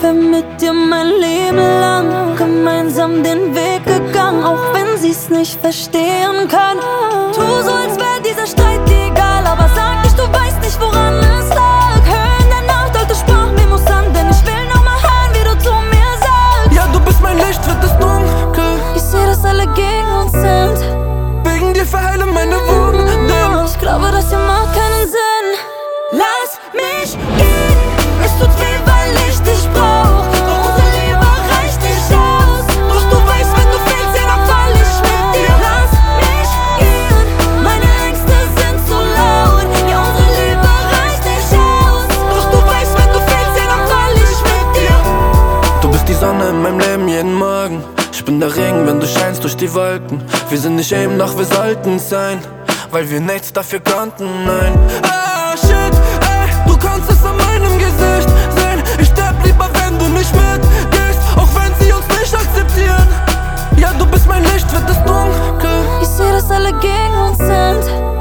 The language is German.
wär mit dir mein Leben lang gemeinsam den Weg gegangen, auch wenn sie's nicht verstehen kann. Tu so, als wär dieser Streit egal, aber sag nicht, du weißt nicht, woran es lag. Hör in der Nacht alte Sprachmemos an, denn ich will noch mal hören, wie du zu mir sagst. Ja, du bist mein Licht, wird es dunkel. Ich seh, dass alle gegen uns sind. Wegen dir verheilen meine Wunden. Ich glaube, das hier macht keinen Sinn. Lass mich gehen, es tut weh, weil ich dich brauch. Doch unsere Liebe reicht nicht aus. Doch du weißt, wenn du fehlst, ja, dann fall ich mit dir. Lass mich gehen, meine Ängste sind zu laut. Ja, unsere Liebe reicht nicht aus. Doch du weißt, wenn du fehlst, ja, dann fall ich mit dir. Du bist die Sonne in meinem Leben jeden Morgen. Ich bin der Regen, wenn du scheinst durch die Wolken. Wir sind nicht eben, doch wir sollten sein, weil wir nichts dafür konnten, nein. Ah, shit, ey, du kannst es an meinem Gesicht sehen. Ich sterb lieber, wenn du nicht mitgehst, auch wenn sie uns nicht akzeptieren. Ja, du bist mein Licht, wird es dunkel. Ich seh, dass alle gegen uns sind.